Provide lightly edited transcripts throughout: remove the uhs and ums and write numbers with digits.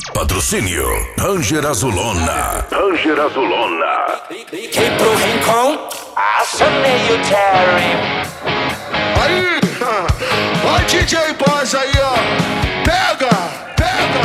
Patrocínio Ranger Azulona. Ranger Azulona. Liguei pro Rincon, acionei o Terry. Aí, ó DJ Boss aí, ó. Pega, pega,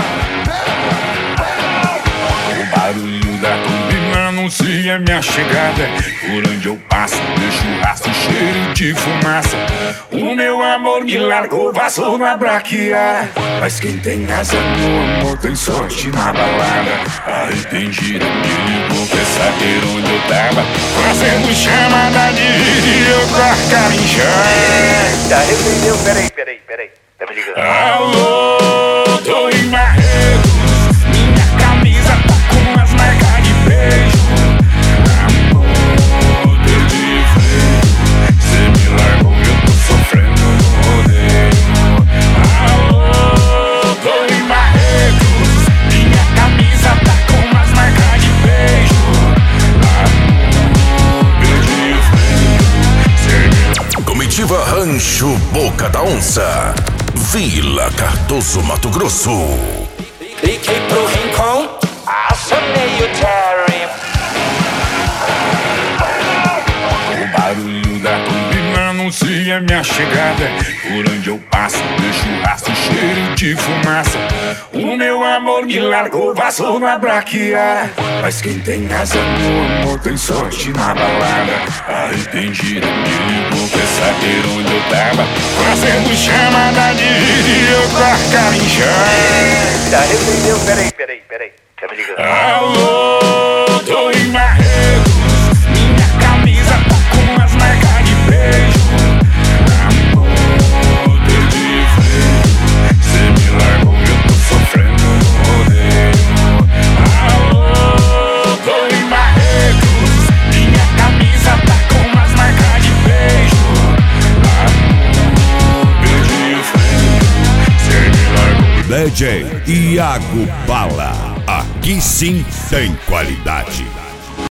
pega. O barulho da turbina anuncia minha chegada. Por onde eu passo, deixo rastro, cheiro de fumaça. O meu amor me largou, vazou na braquiara. Mas quem tem asa, meu amor, tem sorte na balada. Arrependida, me ligou, quer saber onde eu tava. Fazendo chamada de vídeo pra carinjar. Tá, arrependeu, peraí. Tá me ligando? Alô, tô em Barretos. Minha camisa tá com as marcas de beijo. Amor, perdi freio. Cê me largou, eu tô sofrendo no rodeio. Alô, tô em Barretos. Minha camisa tá com as marcas de beijo. Amor, perdi freio. Cê me... Comitiva Rancho Boca da Onça, Vila Cardoso, Mato Grosso. Liguei pro Rincon, acionei o Terry. O barulho da turbina anuncia minha chegada. Por onde eu passo, deixo rastro, cheiro de fumaça. O meu amor me largou, vazou na braquiara. Mas quem tem asa, meu amor, tem sorte na balada. Arrependida, me ligou, quer saber onde eu tava. Fazendo chamada de vídeo pra carinjar. Tá, arrependeu, peraí. Tá me ligando? Alô, tô em Barretos. Minha camisa tá com as marcas de beijo. Amor, perdi freio. Cê me largou, eu tô sofrendo no rodeio. Alô, tô em Barretos. Minha camisa tá com as marcas de beijo. Amor, perdi freio. Cê me largou. DJ Iago Bala. Aqui sim tem qualidade.